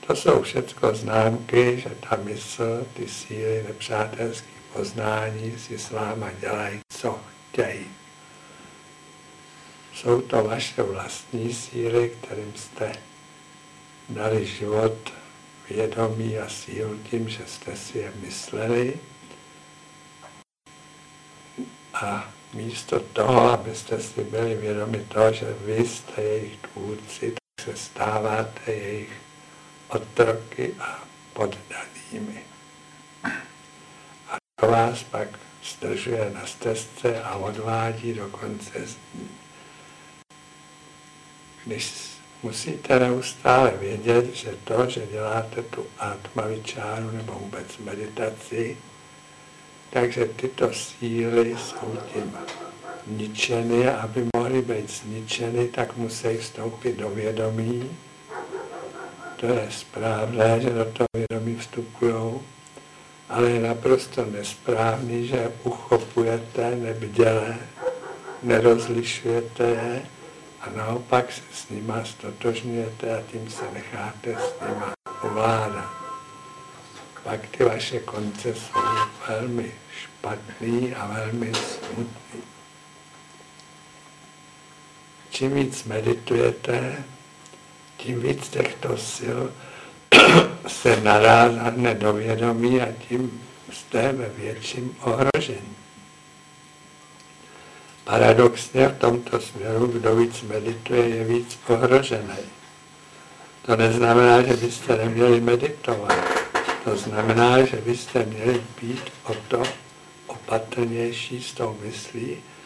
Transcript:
To jsou všechno známky, že ta mysl, ty síly nepřátelských poznání si s váma dělají, co chtějí. Jsou to vaše vlastní síly, kterým jste dali život, vědomí a sílu tím, že jste si je mysleli. A místo toho, abyste si byli vědomi toho, že vy jste jejich tvůrci, tak se stáváte jejich otroky a poddanými. A to vás pak zdržuje na stezce a odvádí do konce z ní. Když musíte neustále vědět, že to, že děláte tu atmavičáru nebo vůbec meditaci, takže tyto síly jsou tím ničeny a aby mohly být zničeny, tak musí vstoupit do vědomí. To je správné, že do toho vědomí vstupujou, ale je naprosto nesprávný, že uchopujete nebděle, nerozlišujete je a naopak se s nima stotožňujete a tím se necháte s nima ovládat. Pak ty vaše konce jsou velmi špatný a velmi smutný. Čím víc meditujete, tím víc těchto sil se narázane do vědomí a tím jste ve větším ohrožení. Paradoxně v tomto směru, kdo víc medituje, je víc ohrožený. To neznamená, že byste neměli meditovat. To znamená, že byste měli být o to opatrnější s tou myslí